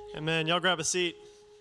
Amen. Y'all grab a seat.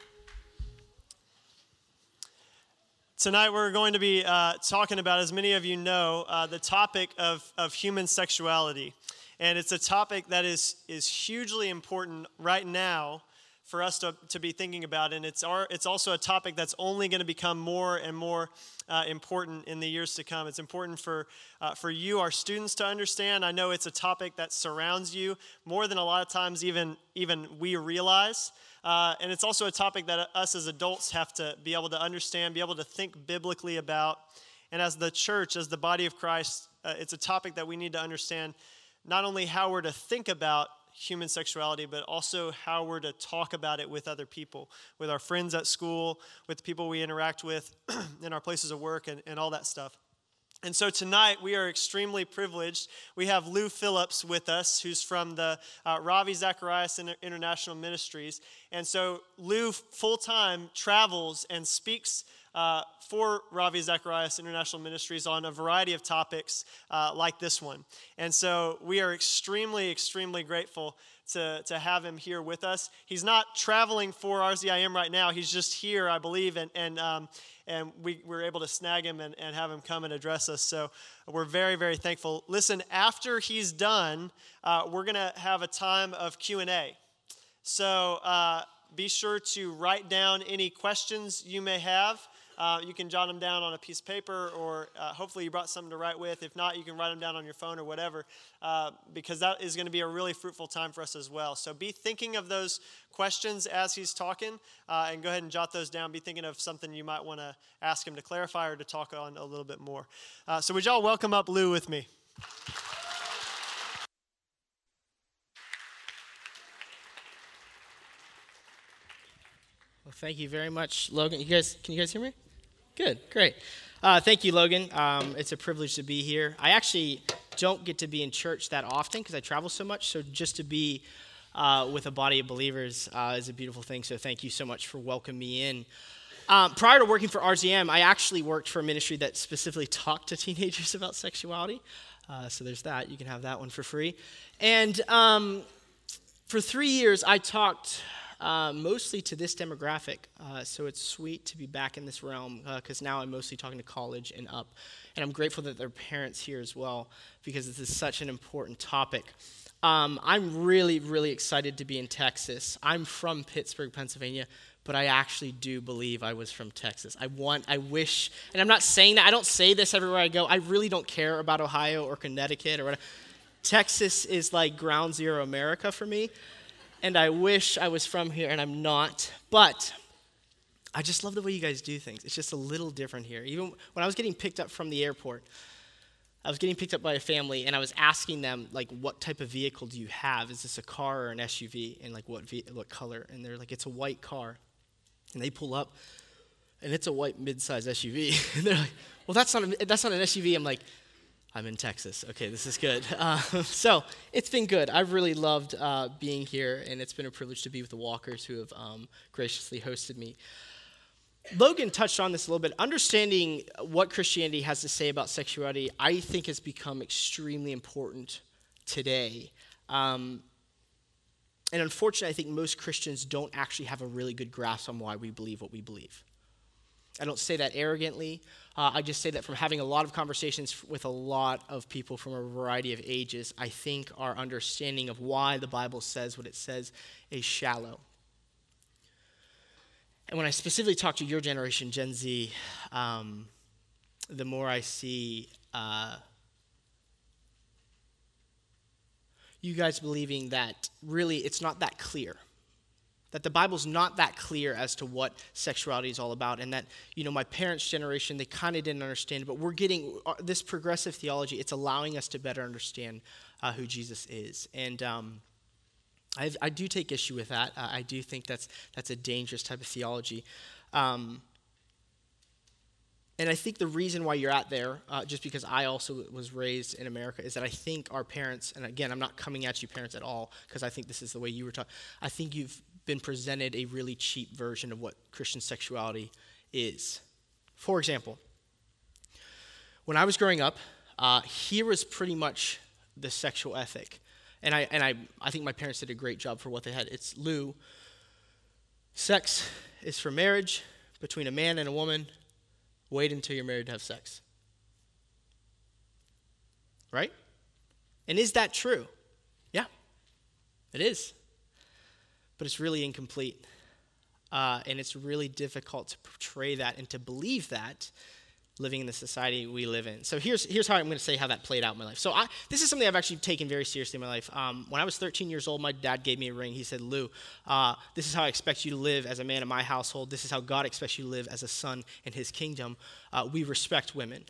Tonight we're going to be talking about, as many of you know, the topic of human sexuality. And it's a topic that is hugely important right now for us to be thinking about. And it's also a topic that's only going to become more and more important in the years to come. It's important for you, our students, to understand. I know it's a topic that surrounds you more than a lot of times even we realize. And it's also a topic that us as adults have to be able to understand, be able to think biblically about. And as the church, as the body of Christ, it's a topic that we need to understand not only how we're to think about human sexuality, but also how we're to talk about it with other people, with our friends at school, with the people we interact with in our places of work, and all that stuff. And so tonight, we are extremely privileged. We have Lou Phillips with us, who's from the Ravi Zacharias International Ministries. And so Lou full-time travels and speaks for Ravi Zacharias International Ministries on a variety of topics like this one. And so we are extremely, extremely grateful to have him here with us. He's not traveling for RZIM right now. He's just here, I believe, and we were able to snag him and have him come and address us. So we're very, very thankful. Listen, after he's done, we're going to have a time of Q&A. So be sure to write down any questions you may have. You can jot them down on a piece of paper, or hopefully you brought something to write with. If not, you can write them down on your phone or whatever, because that is going to be a really fruitful time for us as well. So be thinking of those questions as he's talking, and go ahead and jot those down. Be thinking of something you might want to ask him to clarify or to talk on a little bit more. So would y'all welcome up Lou with me? Well, thank you very much, Logan. Can you guys hear me? Good, great. Thank you, Logan. It's a privilege to be here. I actually don't get to be in church that often because I travel so much, so just to be with a body of believers is a beautiful thing, so thank you so much for welcoming me in. Prior to working for RZM, I actually worked for a ministry that specifically talked to teenagers about sexuality, so there's that. You can have that one for free. And for 3 years, I talked mostly to this demographic, so it's sweet to be back in this realm because now I'm mostly talking to college and up, and I'm grateful that there are parents here as well because this is such an important topic. I'm really, really excited to be in Texas. I'm from Pittsburgh, Pennsylvania, but I actually do believe I was from Texas. I wish, and I'm not saying that, I don't say this everywhere I go, I really don't care about Ohio or Connecticut or whatever. Texas is like ground zero America for me. And I wish I was from here, and I'm not. But I just love the way you guys do things. It's just a little different here. Even when I was getting picked up from the airport, I was getting picked up by a family, and I was asking them, like, what type of vehicle do you have? Is this a car or an SUV? And, like, what color? And they're like, it's a white car. And they pull up, and it's a white mid-size SUV. And they're like, well, that's not an SUV. I'm like, I'm in Texas. Okay, this is good. So it's been good. I've really loved being here, and it's been a privilege to be with the Walkers who have graciously hosted me. Logan touched on this a little bit. Understanding what Christianity has to say about sexuality, I think, has become extremely important today. And unfortunately, I think most Christians don't actually have a really good grasp on why we believe what we believe. I don't say that arrogantly. I just say that from having a lot of conversations with a lot of people from a variety of ages, I think our understanding of why the Bible says what it says is shallow. And when I specifically talk to your generation, Gen Z, the more I see you guys believing that really it's not that clear. That the Bible's not that clear as to what sexuality is all about, and that, my parents' generation, they kind of didn't understand, but we're getting this progressive theology, it's allowing us to better understand who Jesus is. And I do take issue with that. I do think that's a dangerous type of theology. And I think the reason why you're at there, just because I also was raised in America, is that I think our parents, and again, I'm not coming at you parents at all, because I think this is the way you were taught. I think you've been presented a really cheap version of what Christian sexuality is. For example, when I was growing up, here was pretty much the sexual ethic. And I think my parents did a great job for what they had. It's Lou, Sex is for marriage between a man and a woman. Wait until you're married to have sex. Right? And is that true? Yeah, it is. But it's really incomplete. And it's really difficult to portray that and to believe that living in the society we live in. So here's how I'm going to say how that played out in my life. So this is something I've actually taken very seriously in my life. When I was 13 years old, my dad gave me a ring. He said, Lou, this is how I expect you to live as a man in my household. This is how God expects you to live as a son in his kingdom. We respect women.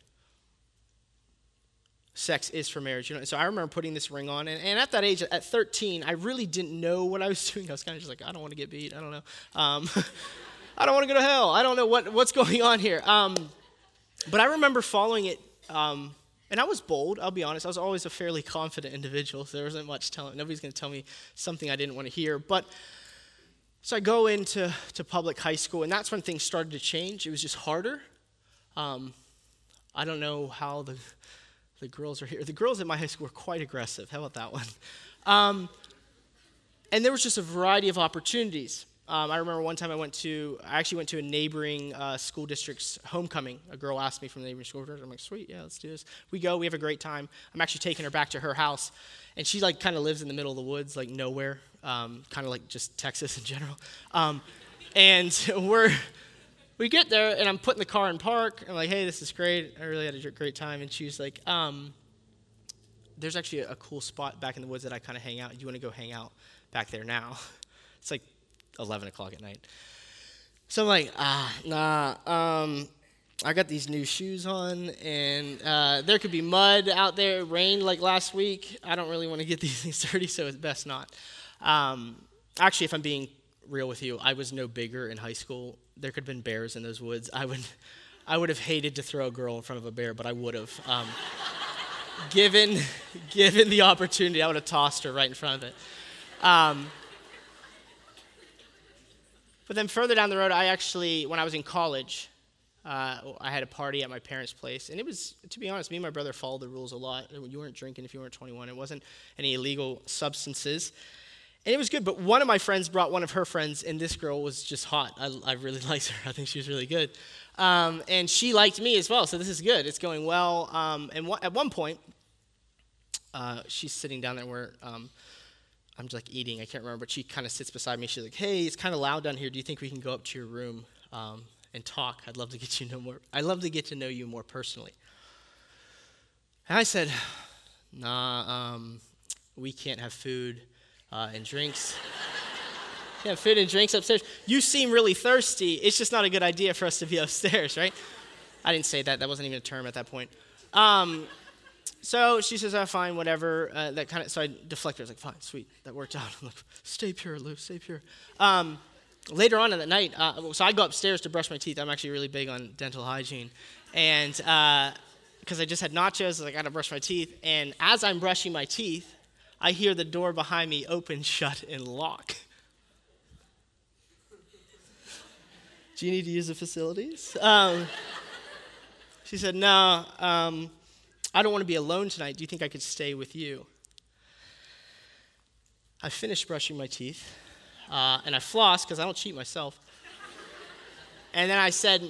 Sex is for marriage. So I remember putting this ring on. And at that age, at 13, I really didn't know what I was doing. I was kind of just like, I don't want to get beat. I don't know. I don't want to go to hell. I don't know what's going on here. But I remember following it, and I was bold, I'll be honest. I was always a fairly confident individual, so there wasn't much telling. Nobody's going to tell me something I didn't want to hear. But so I go into public high school, and that's when things started to change. It was just harder. I don't know how the girls are here. The girls at my high school were quite aggressive. How about that one? And there was just a variety of opportunities. I remember one time I actually went to a neighboring school district's homecoming. A girl asked me from the neighboring school district. I'm like, sweet, yeah, let's do this. We go, we have a great time. I'm actually taking her back to her house. And she kind of lives in the middle of the woods, like nowhere, kind of like just Texas in general. And we get there, and I'm putting the car in park. I'm like, hey, this is great. I really had a great time. And she was like, there's actually a cool spot back in the woods that I kind of hang out. Do you want to go hang out back there now? It's like 11 o'clock at night. So I'm like, nah, I got these new shoes on, and there could be mud out there. It rained like last week. I don't really want to get these things dirty, so it's best not. Actually, if I'm being real with you, I was no bigger in high school. There could have been bears in those woods. I would have hated to throw a girl in front of a bear, but I would have. Given the opportunity, I would have tossed her right in front of it. But then further down the road, when I was in college, I had a party at my parents' place. And it was, to be honest, me and my brother followed the rules a lot. You weren't drinking if you weren't 21. It wasn't any illegal substances. And it was good. But one of my friends brought one of her friends, and this girl was just hot. I really liked her. I think she was really good. And she liked me as well, so this is good. It's going well. And at one point, she's sitting down there where I'm just like eating, I can't remember, but she kind of sits beside me. She's like, hey, it's kind of loud down here. Do you think we can go up to your room and talk? I'd love to get to know you more personally. And I said, nah, we can't have food and drinks. Can't have food and drinks upstairs. You seem really thirsty. It's just not a good idea for us to be upstairs, right? I didn't say that. That wasn't even a term at that point. So she says, fine, whatever. So I deflected. I was like, fine, sweet. That worked out. I'm like, stay pure, Lou, stay pure. Later on in the night, so I go upstairs to brush my teeth. I'm actually really big on dental hygiene. And because I just had nachos, I was like, I got to brush my teeth. And as I'm brushing my teeth, I hear the door behind me open, shut, and lock. Do you need to use the facilities? She said, no, I don't want to be alone tonight. Do you think I could stay with you? I finished brushing my teeth, and I flossed because I don't cheat myself. And then I said,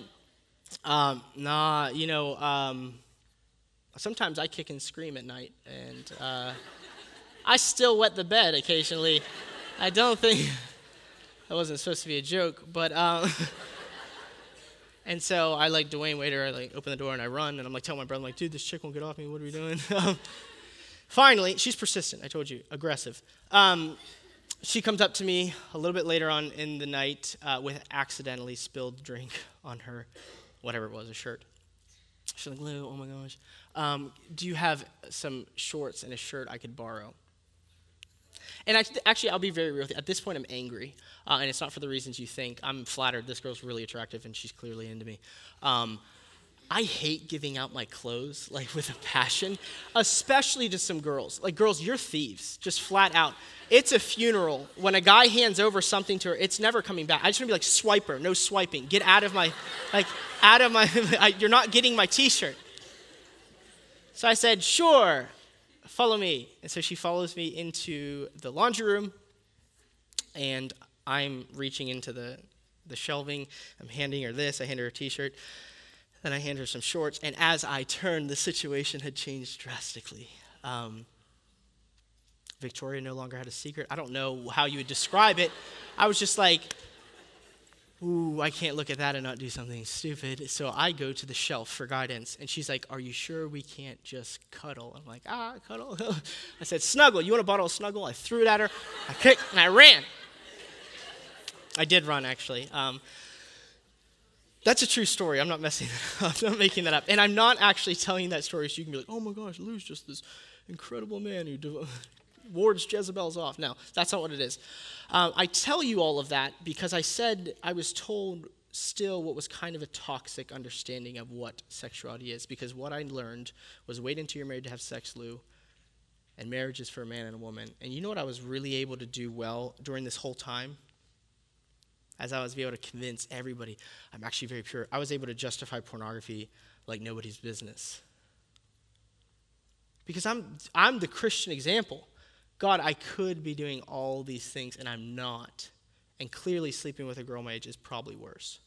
sometimes I kick and scream at night, and I still wet the bed occasionally. I don't think, that wasn't supposed to be a joke, but, and so I like Dwayne Waiter, I open the door and I run, and I'm telling my brother, dude, this chick won't get off me, what are we doing? Finally, she's persistent, I told you, aggressive. She comes up to me a little bit later on in the night with accidentally spilled drink on her, whatever it was, a shirt. She's like, Lou, oh my gosh, do you have some shorts and a shirt I could borrow? And actually, I'll be very real with you. At this point, I'm angry, and it's not for the reasons you think. I'm flattered. This girl's really attractive, and she's clearly into me. I hate giving out my clothes, with a passion, especially to some girls. Girls, you're thieves, just flat out. It's a funeral. When a guy hands over something to her, it's never coming back. I just want to be like, swiper, no swiping. Get out of my, you're not getting my T-shirt. So I said, sure. Follow me. And so she follows me into the laundry room, and I'm reaching into the the shelving. I'm handing her this. I hand her a t-shirt. Then I hand her some shorts. And as I turned, the situation had changed drastically. Victoria no longer had a secret. I don't know how you would describe it. I was just like, ooh, I can't look at that and not do something stupid. So I go to the shelf for guidance. And she's like, are you sure we can't just cuddle? I'm like, cuddle. I said, snuggle. You want a bottle of snuggle? I threw it at her. I kicked and I ran. I did run, actually. That's a true story. I'm not messing that up. I'm not making that up. And I'm not actually telling you that story so you can be like, oh my gosh, Lou's just this incredible man who wards Jezebels off. No, that's not what it is. I tell you all of that because I said I was told still what was kind of a toxic understanding of what sexuality is, because what I learned was wait until you're married to have sex, Lou, and marriage is for a man and a woman. And you know what I was really able to do well during this whole time? As I was able to convince everybody, I'm actually very pure, I was able to justify pornography like nobody's business. Because I'm the Christian example. God, I could be doing all these things, and I'm not. And clearly sleeping with a girl my age is probably worse.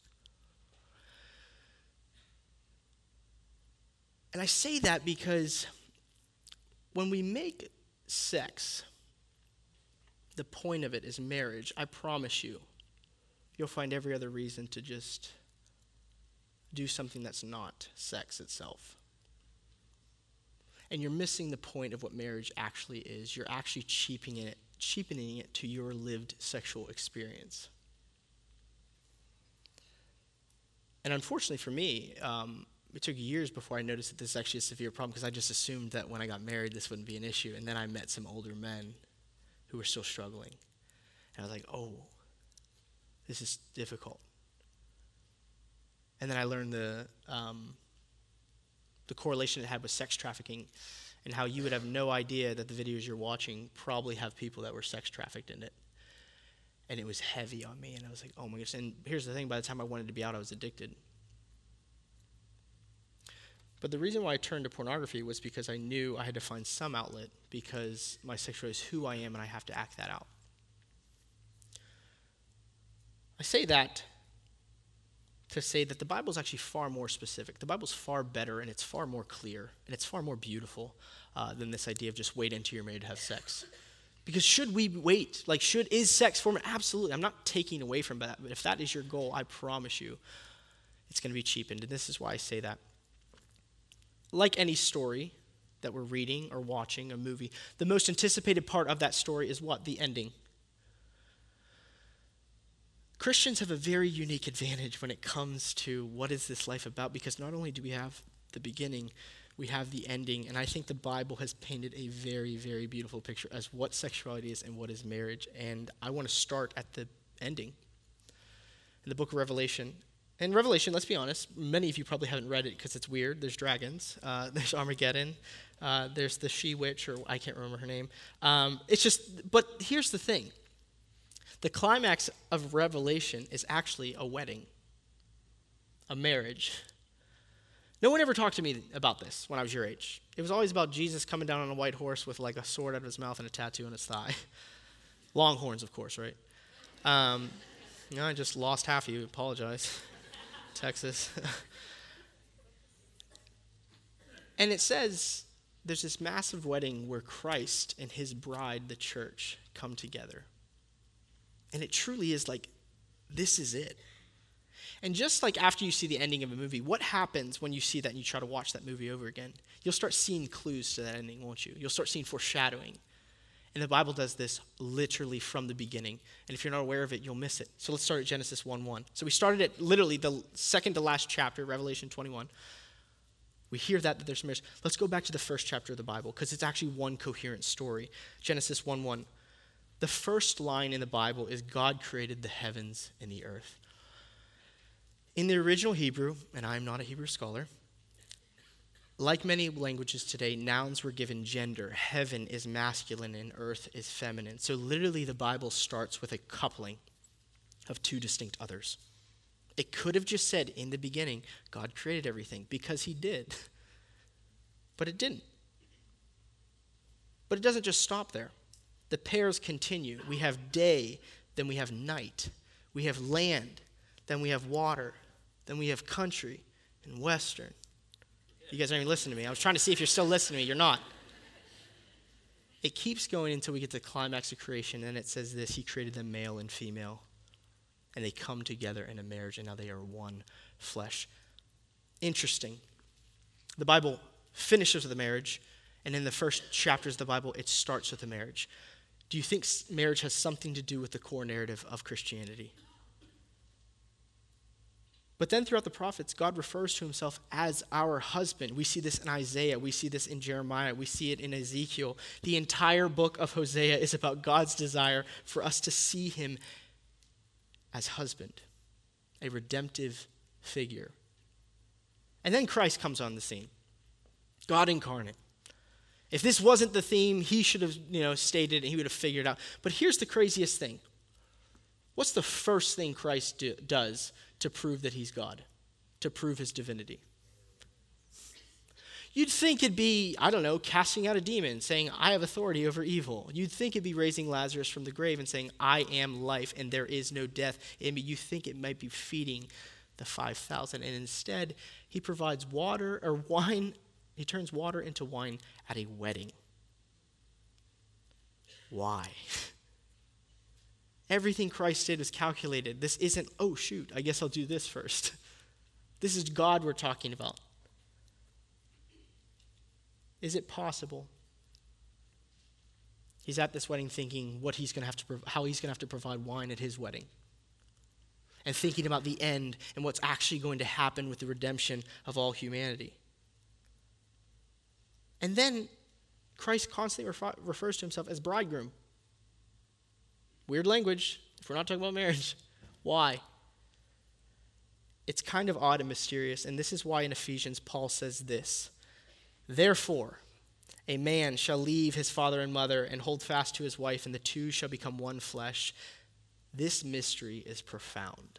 And I say that because when we make sex, the point of it is marriage, I promise you, you'll find every other reason to just do something that's not sex itself. And you're missing the point of what marriage actually is. You're actually cheapening it to your lived sexual experience. And unfortunately for me, it took years before I noticed that this is actually a severe problem, because I just assumed that when I got married this wouldn't be an issue. And then I met some older men who were still struggling. And I was like, oh, this is difficult. And then I learned the correlation it had with sex trafficking, and how you would have no idea that the videos you're watching probably have people that were sex trafficked in it. And it was heavy on me, and I was like, oh my gosh. And here's the thing, by the time I wanted to be out, I was addicted. But the reason why I turned to pornography was because I knew I had to find some outlet, because my sexuality is who I am, and I have to act that out. I say that to say that the Bible is actually far more specific. The Bible's far better, and it's far more clear, and it's far more beautiful than this idea of just wait until you're married to have sex. Because should we wait? Is sex form? Absolutely. I'm not taking away from that, but if that is your goal, I promise you, it's going to be cheapened, and this is why I say that. Like any story that we're reading or watching, a movie, the most anticipated part of that story is what? The ending. Christians have a very unique advantage when it comes to what is this life about, because not only do we have the beginning, we have the ending, and I think the Bible has painted a very, very beautiful picture as what sexuality is and what is marriage, and I want to start at the ending. In the book of Revelation, and Revelation, let's be honest, many of you probably haven't read it because it's weird. There's dragons, there's Armageddon, there's the she-witch, or I can't remember her name. But here's the thing. The climax of Revelation is actually a wedding, a marriage. No one ever talked to me about this when I was your age. It was always about Jesus coming down on a white horse with like a sword out of his mouth and a tattoo on his thigh. Longhorns, of course, right? I just lost half of you. Apologize. Texas. And it says there's this massive wedding where Christ and his bride, the church, come together. And it truly is like, this is it. And just like after you see the ending of a movie, what happens when you see that and you try to watch that movie over again? You'll start seeing clues to that ending, won't you? You'll start seeing foreshadowing. And the Bible does this literally from the beginning. And if you're not aware of it, you'll miss it. So let's start at Genesis 1:1. So we started at literally the second to last chapter, Revelation 21. We hear that there's marriage. Let's go back to the first chapter of the Bible, because it's actually one coherent story. Genesis 1:1. The first line in the Bible is God created the heavens and the earth. In the original Hebrew, and I'm not a Hebrew scholar, like many languages today, nouns were given gender. Heaven is masculine and earth is feminine. So literally the Bible starts with a coupling of two distinct others. It could have just said in the beginning, God created everything, because he did. But it didn't. But it doesn't just stop there. The pairs continue. We have day, then we have night. We have land. then we have water, then we have country and western. You guys aren't even listening to me. I was trying to see if you're still listening to me. You're not. It keeps going until we get to the climax of creation, and it says this: he created them male and female, and they come together in a marriage, and now they are one flesh. Interesting. The Bible finishes with a marriage, and in the first chapters of the Bible, it starts with a marriage. Do you think marriage has something to do with the core narrative of Christianity? But then throughout the prophets, God refers to himself as our husband. We see this in Isaiah. We see this in Jeremiah. We see it in Ezekiel. The entire book of Hosea is about God's desire for us to see him as husband, a redemptive figure. And then Christ comes on the scene, God incarnate. If this wasn't the theme, he should have stated and he would have figured it out. But here's the craziest thing. What's the first thing Christ does to prove that he's God, to prove his divinity? You'd think it'd be, casting out a demon, saying, I have authority over evil. You'd think it'd be raising Lazarus from the grave and saying, I am life and there is no death in me. You think it might be feeding the 5,000. And instead, he provides water or wine. He turns water into wine at a wedding. Why? Everything Christ did was calculated. This isn't, I guess I'll do this first. This is God we're talking about. Is it possible? He's at this wedding thinking how he's going to have to provide wine at his wedding. And thinking about the end and what's actually going to happen with the redemption of all humanity. And then Christ constantly refers to himself as bridegroom. Weird language, if we're not talking about marriage. Why? It's kind of odd and mysterious, and this is why in Ephesians Paul says this: therefore, a man shall leave his father and mother and hold fast to his wife, and the two shall become one flesh. This mystery is profound.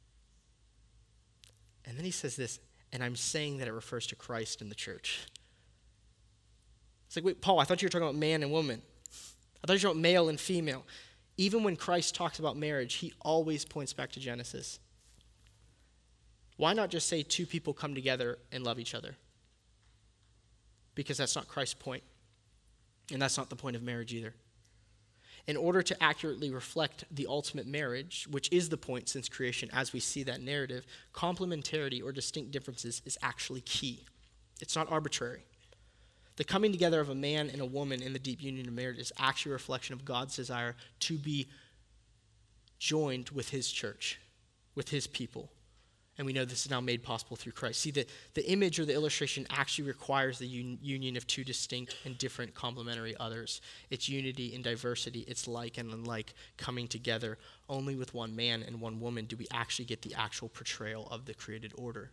And then he says this, and I'm saying that it refers to Christ and the church. It's like, wait, Paul, I thought you were talking about man and woman. I thought you were talking about male and female. Even when Christ talks about marriage, he always points back to Genesis. Why not just say two people come together and love each other? Because that's not Christ's point. And that's not the point of marriage either. In order to accurately reflect the ultimate marriage, which is the point since creation as we see that narrative, complementarity or distinct differences is actually key. It's not arbitrary. The coming together of a man and a woman in the deep union of marriage is actually a reflection of God's desire to be joined with his church, with his people. And we know this is now made possible through Christ. See, the image or the illustration actually requires the union of two distinct and different complementary others. It's unity in diversity. It's like and unlike coming together. Only with one man and one woman do we actually get the actual portrayal of the created order.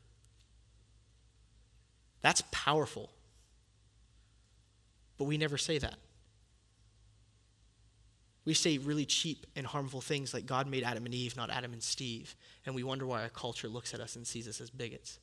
That's powerful. But we never say that. We say really cheap and harmful things like God made Adam and Eve, not Adam and Steve. And we wonder why our culture looks at us and sees us as bigots.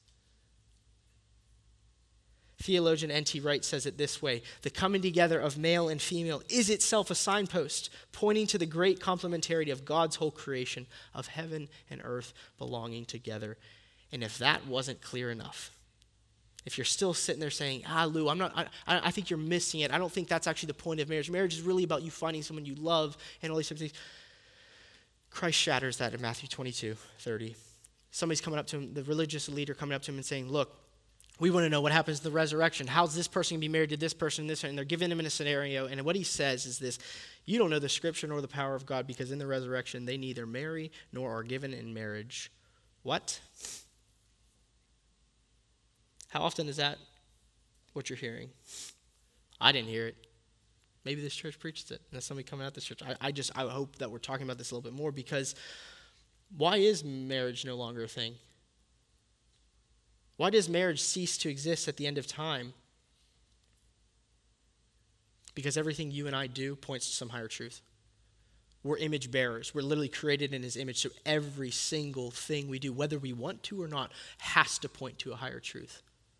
Theologian N.T. Wright says it this way: the coming together of male and female is itself a signpost pointing to the great complementarity of God's whole creation of heaven and earth belonging together. And if that wasn't clear enough, if you're still sitting there saying, Lou, I think you're missing it. I don't think that's actually the point of marriage. Marriage is really about you finding someone you love and all these types of things. Christ shatters that in Matthew 22:30. Somebody's coming up to him, the religious leader coming up to him and saying, look, we want to know what happens to the resurrection. How's this person going to be married to this person and this? And they're giving him in a scenario. And what he says is this: you don't know the scripture nor the power of God, because in the resurrection they neither marry nor are given in marriage. What? How often is that what you're hearing? I didn't hear it. Maybe this church preaches it, and there's somebody coming out this church. I hope that we're talking about this a little bit more, because why is marriage no longer a thing? Why does marriage cease to exist at the end of time? Because everything you and I do points to some higher truth. We're image bearers. We're literally created in his image, so every single thing we do, whether we want to or not, has to point to a higher truth.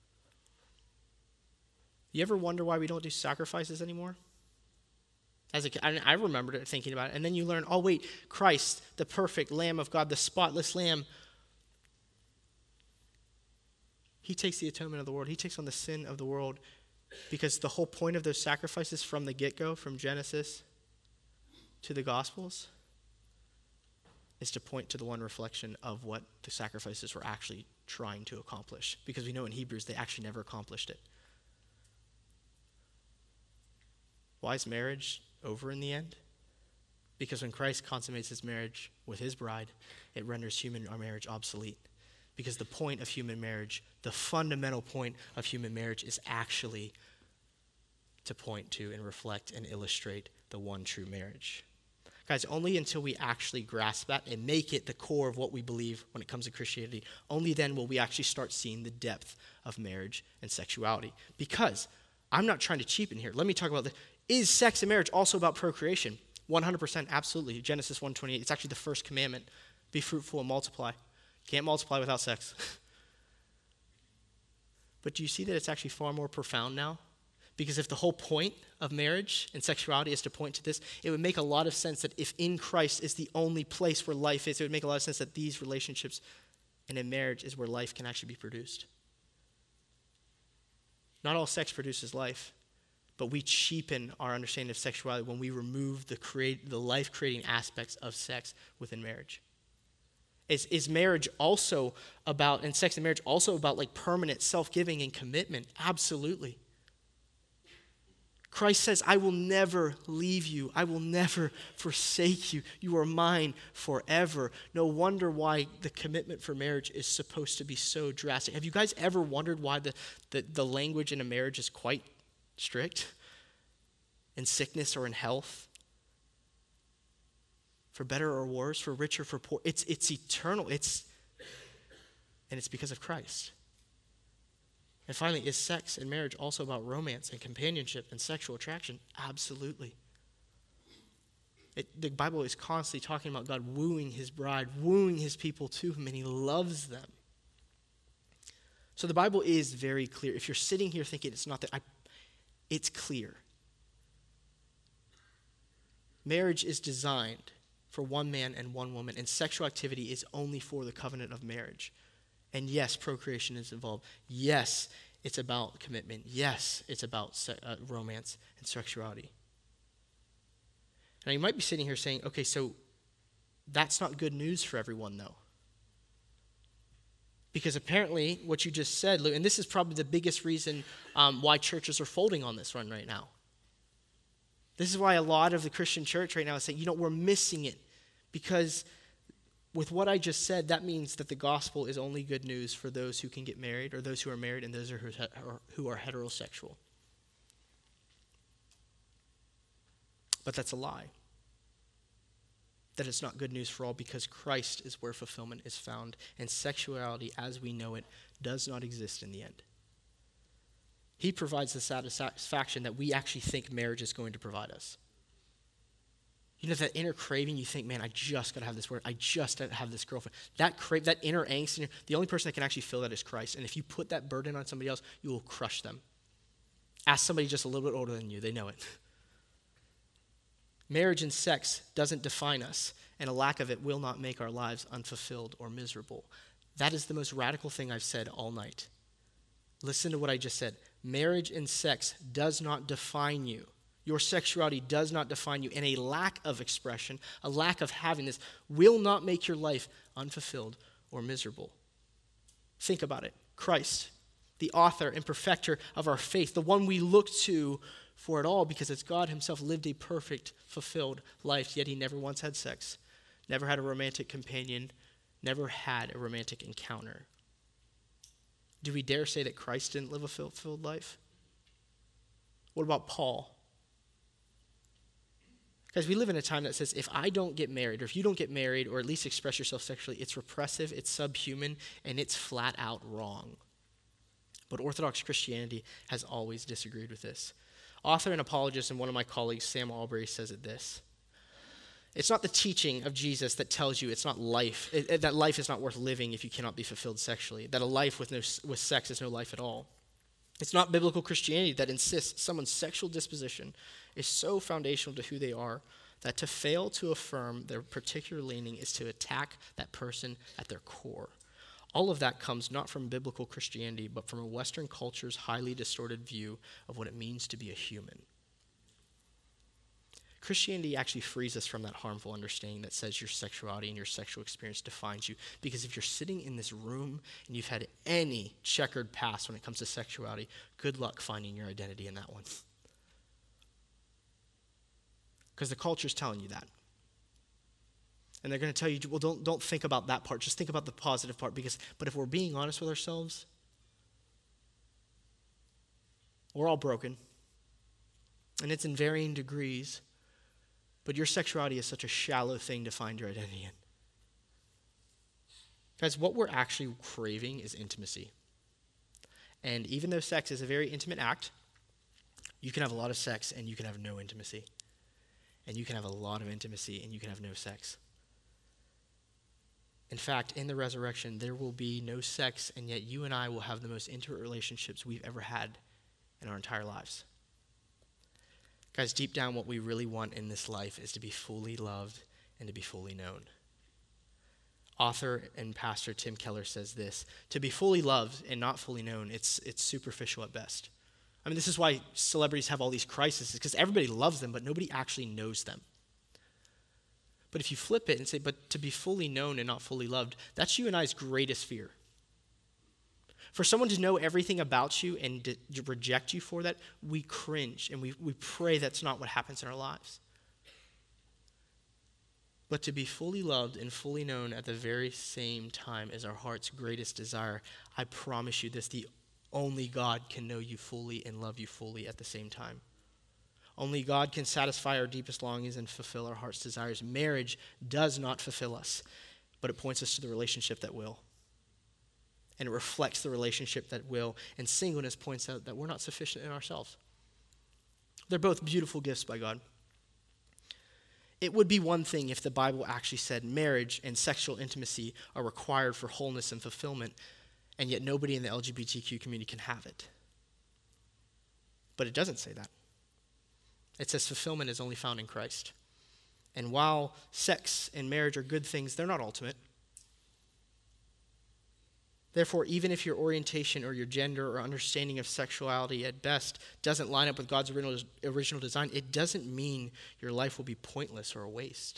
You ever wonder why we don't do sacrifices anymore? As a kid, I remembered it thinking about it. And then you learn, oh wait, Christ, the perfect Lamb of God, the spotless Lamb, He takes the atonement of the world. He takes on the sin of the world, because the whole point of those sacrifices from the get-go, from Genesis to the Gospels, is to point to the one reflection of what the sacrifices were actually trying to accomplish. Because we know in Hebrews they actually never accomplished it. Why is marriage over in the end? Because when Christ consummates his marriage with his bride, it renders human marriage obsolete. Because the point of human marriage, the fundamental point of human marriage, is actually to point to and reflect and illustrate the one true marriage. Guys, only until we actually grasp that and make it the core of what we believe when it comes to Christianity, only then will we actually start seeing the depth of marriage and sexuality. Because I'm not trying to cheapen here. Let me talk about this. Is sex and marriage also about procreation? 100%, absolutely. Genesis 1:28, it's actually the first commandment. Be fruitful and multiply. Can't multiply without sex. But do you see that it's actually far more profound now? Because if the whole point of marriage and sexuality is to point to this, it would make a lot of sense that if in Christ is the only place where life is, it would make a lot of sense that these relationships and in marriage is where life can actually be produced. Not all sex produces life, but we cheapen our understanding of sexuality when we remove the life-creating aspects of sex within marriage. Is marriage also about, and sex and marriage also about like permanent self-giving and commitment? Absolutely. Christ says, I will never leave you. I will never forsake you. You are mine forever. No wonder why the commitment for marriage is supposed to be so drastic. Have you guys ever wondered why the language in a marriage is quite strict? In sickness or in health? For better or worse, for rich or for poor. It's eternal. And it's because of Christ. And finally, is sex and marriage also about romance and companionship and sexual attraction? Absolutely. The Bible is constantly talking about God wooing his bride, wooing his people to him, and he loves them. So the Bible is very clear. If you're sitting here thinking it's not that, it's clear. Marriage is designed for one man and one woman, and sexual activity is only for the covenant of marriage. And yes, procreation is involved. Yes, it's about commitment. Yes, it's about romance and sexuality. Now, you might be sitting here saying, okay, so that's not good news for everyone, though. Because apparently, what you just said, Lou, and this is probably the biggest reason why churches are folding on this run right now. This is why a lot of the Christian church right now is saying, we're missing it. Because with what I just said, that means that the gospel is only good news for those who can get married, or those who are married, and those who are heterosexual. But that's a lie. That it's not good news for all, because Christ is where fulfillment is found, and sexuality as we know it does not exist in the end. He provides the satisfaction that we actually think marriage is going to provide us. You know, that inner craving, you think, man, I just got to have this word. I just got to have this girlfriend. That inner angst, the only person that can actually fill that is Christ. And if you put that burden on somebody else, you will crush them. Ask somebody just a little bit older than you. They know it. Marriage and sex doesn't define us, and a lack of it will not make our lives unfulfilled or miserable. That is the most radical thing I've said all night. Listen to what I just said. Marriage and sex does not define you. Your sexuality does not define you, and a lack of expression, a lack of having this, will not make your life unfulfilled or miserable. Think about it. Christ, the author and perfecter of our faith, the one we look to for it all, because it's God himself lived a perfect, fulfilled life, yet he never once had sex, never had a romantic companion, never had a romantic encounter. Do we dare say that Christ didn't live a fulfilled life? What about Paul? Guys, we live in a time that says if I don't get married, or if you don't get married, or at least express yourself sexually, it's repressive, it's subhuman, and it's flat out wrong. But Orthodox Christianity has always disagreed with this. Author and apologist and one of my colleagues, Sam Albury, says it this. It's not the teaching of Jesus that tells you it's not life, that life is not worth living if you cannot be fulfilled sexually, that a life with sex is no life at all. It's not biblical Christianity that insists someone's sexual disposition is so foundational to who they are that to fail to affirm their particular leaning is to attack that person at their core. All of that comes not from biblical Christianity, but from a Western culture's highly distorted view of what it means to be a human. Christianity actually frees us from that harmful understanding that says your sexuality and your sexual experience defines you. Because if you're sitting in this room and you've had any checkered past when it comes to sexuality, good luck finding your identity in that one. Because the culture's telling you that. And they're going to tell you, well, don't think about that part. Just think about the positive part. But if we're being honest with ourselves, we're all broken. And it's in varying degrees. But your sexuality is such a shallow thing to find your identity in. Guys, what we're actually craving is intimacy. And even though sex is a very intimate act, you can have a lot of sex and you can have no intimacy. And you can have a lot of intimacy and you can have no sex. In fact, in the resurrection, there will be no sex, and yet you and I will have the most intimate relationships we've ever had in our entire lives. Guys, deep down, what we really want in this life is to be fully loved and to be fully known. Author and pastor Tim Keller says this: to be fully loved and not fully known, it's superficial at best. I mean, this is why celebrities have all these crises, because everybody loves them, but nobody actually knows them. But if you flip it and say, but to be fully known and not fully loved, that's you and I's greatest fear. For someone to know everything about you and to reject you for that, we cringe and we pray that's not what happens in our lives. But to be fully loved and fully known at the very same time is our heart's greatest desire. I promise you this, the only God can know you fully and love you fully at the same time. Only God can satisfy our deepest longings and fulfill our heart's desires. Marriage does not fulfill us, but it points us to the relationship that will. And it reflects the relationship that will. And singleness points out that we're not sufficient in ourselves. They're both beautiful gifts by God. It would be one thing if the Bible actually said marriage and sexual intimacy are required for wholeness and fulfillment, and yet nobody in the LGBTQ community can have it. But it doesn't say that. It says fulfillment is only found in Christ. And while sex and marriage are good things, they're not ultimate. Therefore, even if your orientation or your gender or understanding of sexuality at best doesn't line up with God's original design, it doesn't mean your life will be pointless or a waste.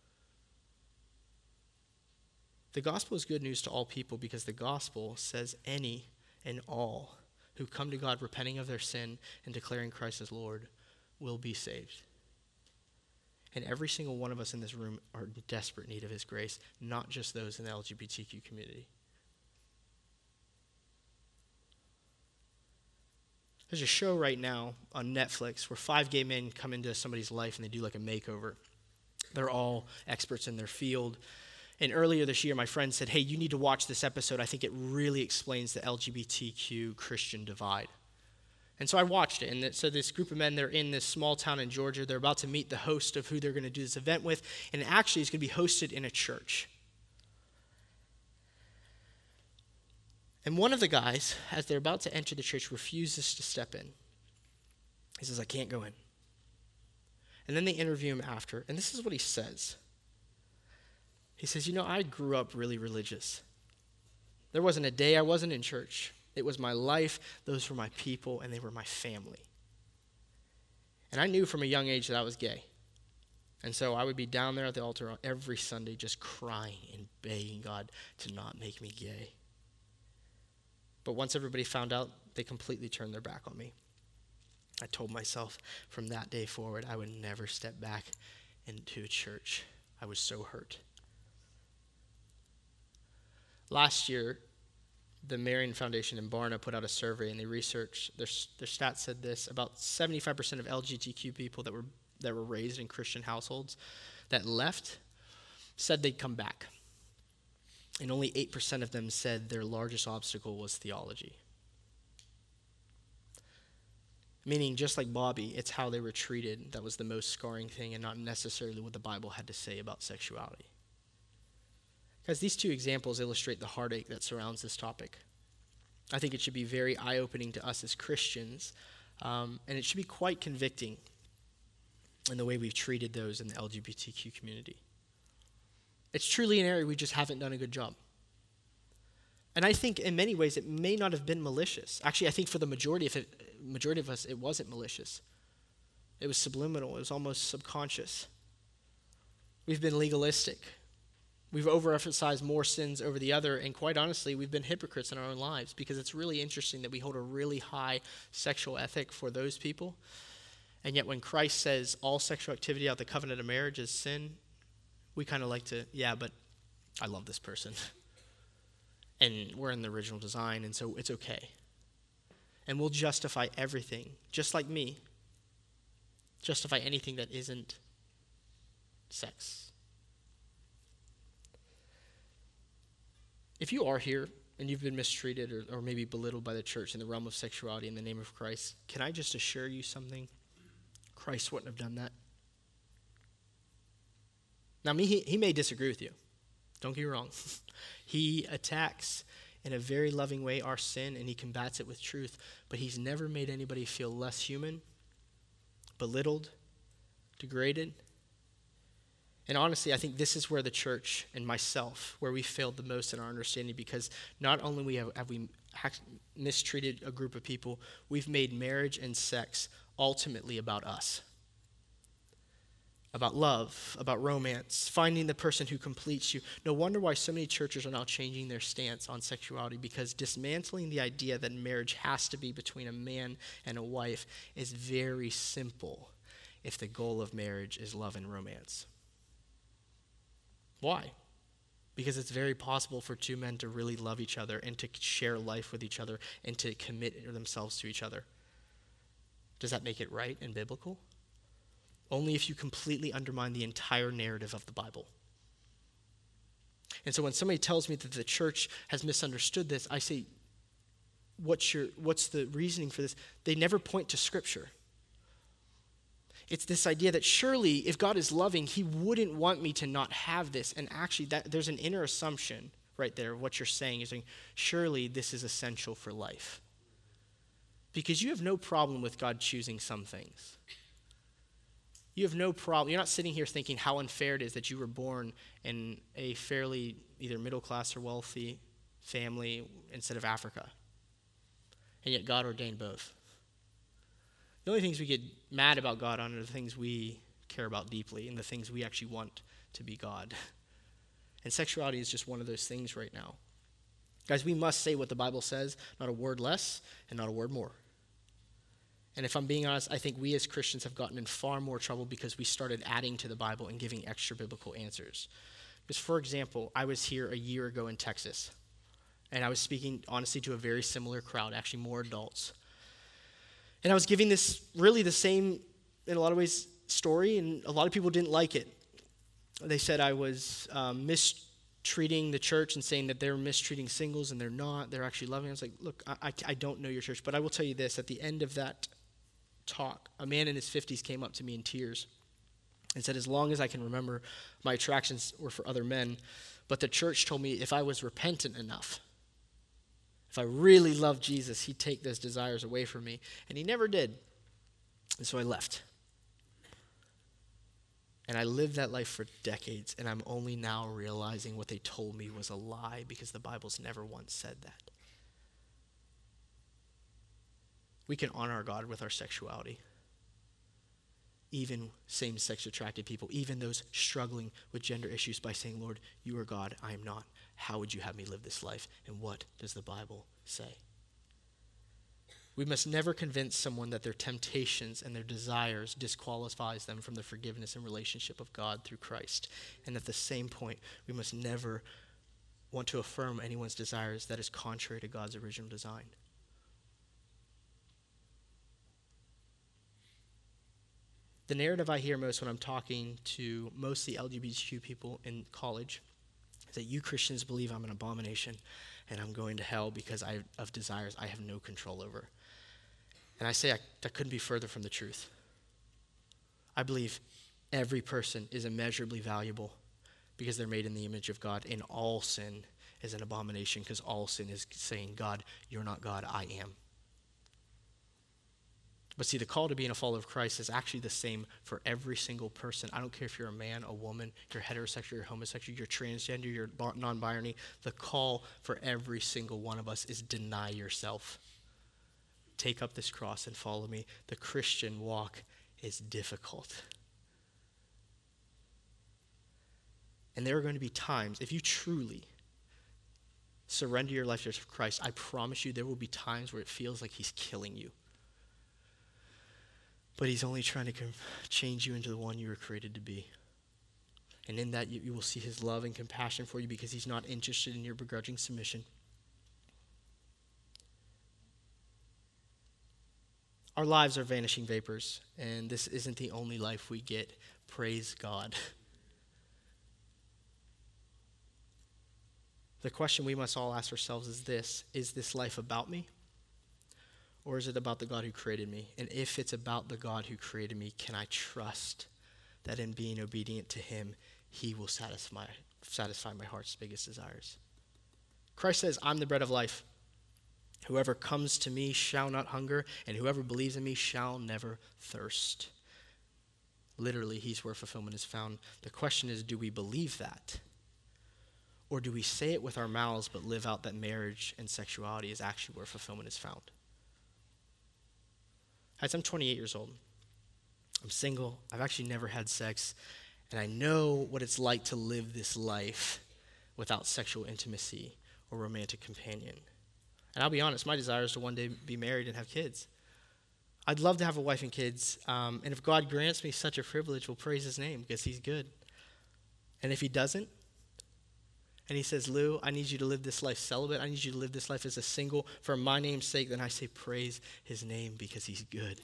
The gospel is good news to all people because the gospel says any and all who come to God repenting of their sin and declaring Christ as Lord will be saved. And every single one of us in this room are in desperate need of his grace, not just those in the LGBTQ community. There's a show right now on Netflix where 5 gay men come into somebody's life and they do like a makeover. They're all experts in their field. And earlier this year, my friend said, hey, you need to watch this episode. I think it really explains the LGBTQ Christian divide. And so I watched it. And so this group of men, they're in this small town in Georgia. They're about to meet the host of who they're going to do this event with. And actually, it's going to be hosted in a church. And one of the guys, as they're about to enter the church, refuses to step in. He says, I can't go in. And then they interview him after. And this is what he says. He says, I grew up really religious. There wasn't a day I wasn't in church. It was my life, those were my people, and they were my family. And I knew from a young age that I was gay. And so I would be down there at the altar every Sunday just crying and begging God to not make me gay. But once everybody found out, they completely turned their back on me. I told myself from that day forward I would never step back into a church. I was so hurt. Last year, the Marian Foundation in Barna put out a survey, and they researched, their stats said this: about 75% of LGBTQ people that were raised in Christian households that left said they'd come back. And only 8% of them said their largest obstacle was theology. Meaning, just like Bobby, it's how they were treated that was the most scarring thing, and not necessarily what the Bible had to say about sexuality. Guys, these 2 examples illustrate the heartache that surrounds this topic. I think it should be very eye-opening to us as Christians, and it should be quite convicting in the way we've treated those in the LGBTQ community. It's truly an area we just haven't done a good job. And I think in many ways it may not have been malicious. Actually, I think for the majority of us, it wasn't malicious. It was subliminal. It was almost subconscious. We've been legalistic. We've overemphasized more sins over the other, and quite honestly, we've been hypocrites in our own lives, because it's really interesting that we hold a really high sexual ethic for those people, and yet when Christ says all sexual activity out of the covenant of marriage is sin, we kind of like to, yeah, but I love this person. And we're in the original design, and so it's okay. And we'll justify everything, just like me. Justify anything that isn't sex. If you are here and you've been mistreated or maybe belittled by the church in the realm of sexuality in the name of Christ, can I just assure you something? Christ wouldn't have done that. Now, he may disagree with you. Don't get me wrong. He attacks in a very loving way our sin, and he combats it with truth, but he's never made anybody feel less human, belittled, degraded. And honestly, I think this is where the church and myself, where we failed the most in our understanding, because not only have we mistreated a group of people, we've made marriage and sex ultimately about us. About love, about romance, finding the person who completes you. No wonder why so many churches are now changing their stance on sexuality, because dismantling the idea that marriage has to be between a man and a wife is very simple if the goal of marriage is love and romance. Why? Because it's very possible for two men to really love each other and to share life with each other and to commit themselves to each other. Does that make it right and biblical? Only if you completely undermine the entire narrative of the Bible. And so when somebody tells me that the church has misunderstood this, I say, what's the reasoning for this? They never point to Scripture. It's this idea that surely if God is loving, he wouldn't want me to not have this. And actually, there's an inner assumption right there of what you're saying. You're saying, surely this is essential for life. Because you have no problem with God choosing some things. You have no problem. You're not sitting here thinking how unfair it is that you were born in a fairly either middle class or wealthy family instead of Africa. And yet God ordained both. The only things we get mad about God on are the things we care about deeply and the things we actually want to be God. And sexuality is just one of those things right now. Guys, we must say what the Bible says, not a word less and not a word more. And if I'm being honest, I think we as Christians have gotten in far more trouble because we started adding to the Bible and giving extra biblical answers. Because, for example, I was here a year ago in Texas, and I was speaking, honestly, to a very similar crowd, actually more adults. And I was giving this really the same, in a lot of ways, story, and a lot of people didn't like it. They said I was mistreating the church and saying that they're mistreating singles, and they're not. They're actually loving. I was like, look, I don't know your church, but I will tell you this. At the end of that talk, a man in his 50s came up to me in tears and said, as long as I can remember, my attractions were for other men, but the church told me if I was repentant enough, if I really loved Jesus, he'd take those desires away from me. And he never did. And so I left. And I lived that life for decades, and I'm only now realizing what they told me was a lie, because the Bible's never once said that. We can honor God with our sexuality. Even same-sex attracted people, even those struggling with gender issues, by saying, Lord, you are God, I am not. How would you have me live this life? And what does the Bible say? We must never convince someone that their temptations and their desires disqualifies them from the forgiveness and relationship of God through Christ. And at the same point, we must never want to affirm anyone's desires that is contrary to God's original design. The narrative I hear most when I'm talking to mostly LGBTQ people in college is that you Christians believe I'm an abomination and I'm going to hell because I have desires I have no control over. And I say that couldn't be further from the truth. I believe every person is immeasurably valuable because they're made in the image of God, and all sin is an abomination because all sin is saying, God, you're not God, I am. But see, the call to being a follower of Christ is actually the same for every single person. I don't care if you're a man, a woman, you're heterosexual, you're homosexual, you're transgender, you're non-binary. The call for every single one of us is deny yourself. Take up this cross and follow me. The Christian walk is difficult. And there are going to be times, if you truly surrender your life to Christ, I promise you there will be times where it feels like he's killing you. But he's only trying to change you into the one you were created to be. And in that, you will see his love and compassion for you because he's not interested in your begrudging submission. Our lives are vanishing vapors, and this isn't the only life we get. Praise God. The question we must all ask ourselves is this: is this life about me? Or is it about the God who created me? And if it's about the God who created me, can I trust that in being obedient to him, he will satisfy my heart's biggest desires? Christ says, I'm the bread of life. Whoever comes to me shall not hunger, and whoever believes in me shall never thirst. Literally, he's where fulfillment is found. The question is, do we believe that? Or do we say it with our mouths but live out that marriage and sexuality is actually where fulfillment is found? Guys, I'm 28 years old. I'm single. I've actually never had sex. And I know what it's like to live this life without sexual intimacy or romantic companion. And I'll be honest, my desire is to one day be married and have kids. I'd love to have a wife and kids. And if God grants me such a privilege, we'll praise his name because he's good. And if he doesn't, and he says, Lou, I need you to live this life celibate. I need you to live this life as a single for my name's sake. Then I say praise his name because he's good.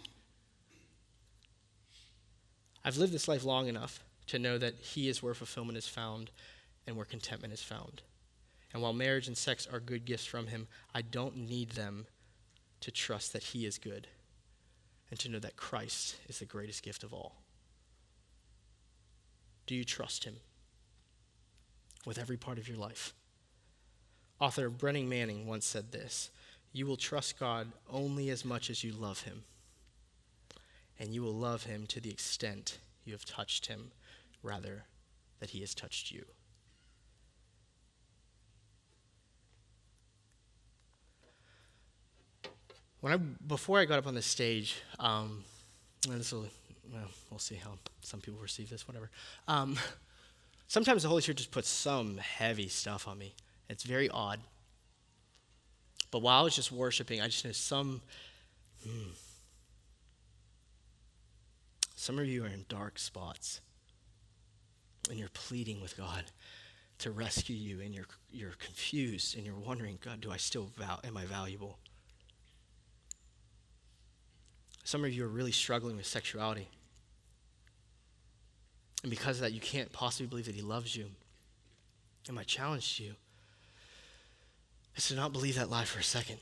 I've lived this life long enough to know that he is where fulfillment is found and where contentment is found. And while marriage and sex are good gifts from him, I don't need them to trust that he is good and to know that Christ is the greatest gift of all. Do you trust him with every part of your life? Author Brennan Manning once said this: you will trust God only as much as you love him, and you will love him to the extent you have touched him, rather that he has touched you. Before I got up on the stage, and we'll see how some people receive this, whatever. Sometimes the Holy Spirit just puts some heavy stuff on me. It's very odd. But while I was just worshiping, I just know some of you are in dark spots. And you're pleading with God to rescue you. And you're confused. And you're wondering, God, am I valuable? Some of you are really struggling with sexuality. And because of that, you can't possibly believe that he loves you. And my challenge to you is to not believe that lie for a second.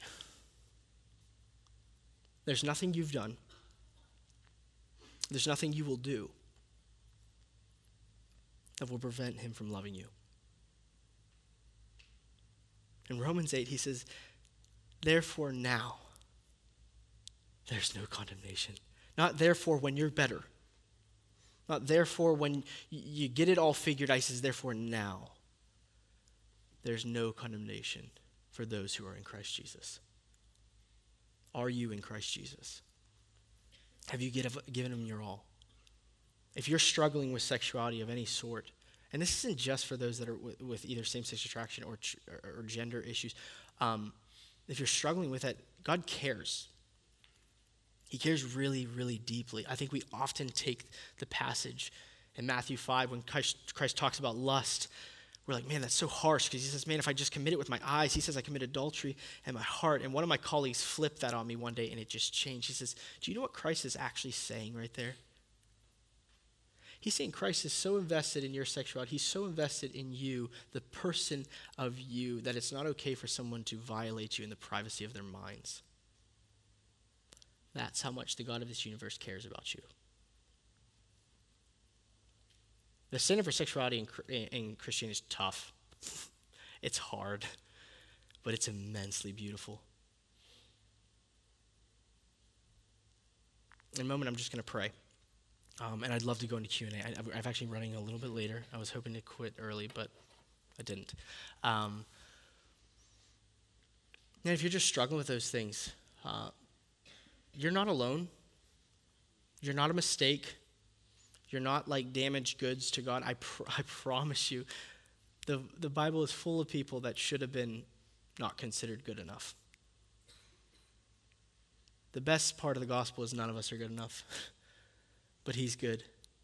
There's nothing you've done. There's nothing you will do that will prevent him from loving you. In Romans 8, he says, therefore now, there's no condemnation. Not therefore when you're better. Not therefore when you get it all figured out. He says, therefore now, there's no condemnation for those who are in Christ Jesus. Are you in Christ Jesus? Have you given him your all? If you're struggling with sexuality of any sort, and this isn't just for those that are with either same-sex attraction or gender issues, if you're struggling with it, God cares. He cares really, really deeply. I think we often take the passage in Matthew 5 when Christ talks about lust. We're like, man, that's so harsh, because he says, man, if I just commit it with my eyes, he says I commit adultery in my heart. And one of my colleagues flipped that on me one day, and it just changed. He says, do you know what Christ is actually saying right there? He's saying Christ is so invested in your sexuality. He's so invested in you, the person of you, that it's not okay for someone to violate you in the privacy of their minds. That's how much the God of this universe cares about you. The sin for sexuality in Christianity is tough. It's hard, but it's immensely beautiful. In a moment, I'm just going to pray. And I'd love to go into Q&A. I'm actually running a little bit later. I was hoping to quit early, but I didn't. And if you're just struggling with those things, you're not alone. You're not a mistake. You're not like damaged goods to God. I promise you, the Bible is full of people that should have been not considered good enough. The best part of the gospel is none of us are good enough, but he's good.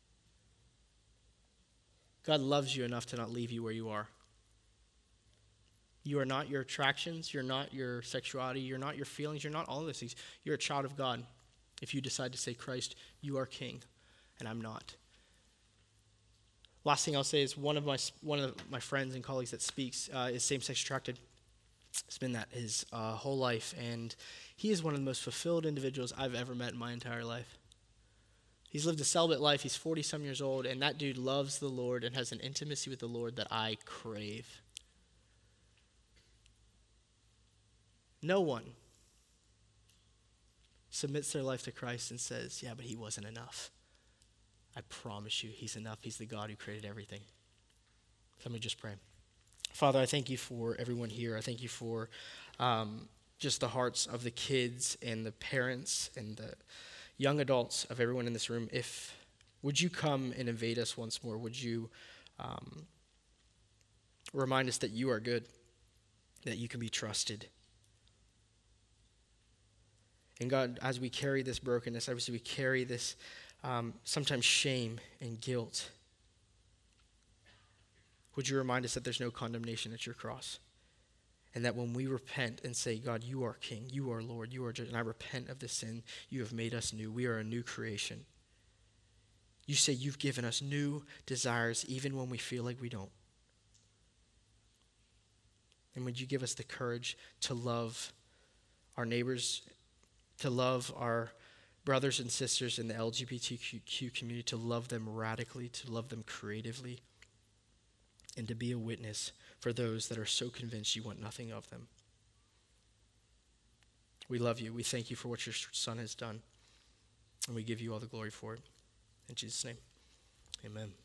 God loves you enough to not leave you where you are. You are not your attractions, you're not your sexuality, you're not your feelings, you're not all of those things. You're a child of God. If you decide to say, Christ, you are king, and I'm not. Last thing I'll say is one of my friends and colleagues that speaks is same-sex attracted. It's been that his whole life, and he is one of the most fulfilled individuals I've ever met in my entire life. He's lived a celibate life. He's 40-some years old, and that dude loves the Lord and has an intimacy with the Lord that I crave. No one submits their life to Christ and says, yeah, but he wasn't enough. I promise you, he's enough. He's the God who created everything. Let me just pray. Father, I thank you for everyone here. I thank you for just the hearts of the kids and the parents and the young adults of everyone in this room. Would you come and invade us once more? Would you remind us that you are good, that you can be trusted? And God, as we carry this brokenness, obviously we carry this sometimes shame and guilt, would you remind us that there's no condemnation at your cross? And that when we repent and say, God, you are King, you are Lord, you are judge, and I repent of this sin, you have made us new. We are a new creation. You say you've given us new desires even when we feel like we don't. And would you give us the courage to love our neighbors, to love our brothers and sisters in the LGBTQ community, to love them radically, to love them creatively, and to be a witness for those that are so convinced you want nothing of them. We love you. We thank you for what your Son has done, and we give you all the glory for it. In Jesus' name, amen.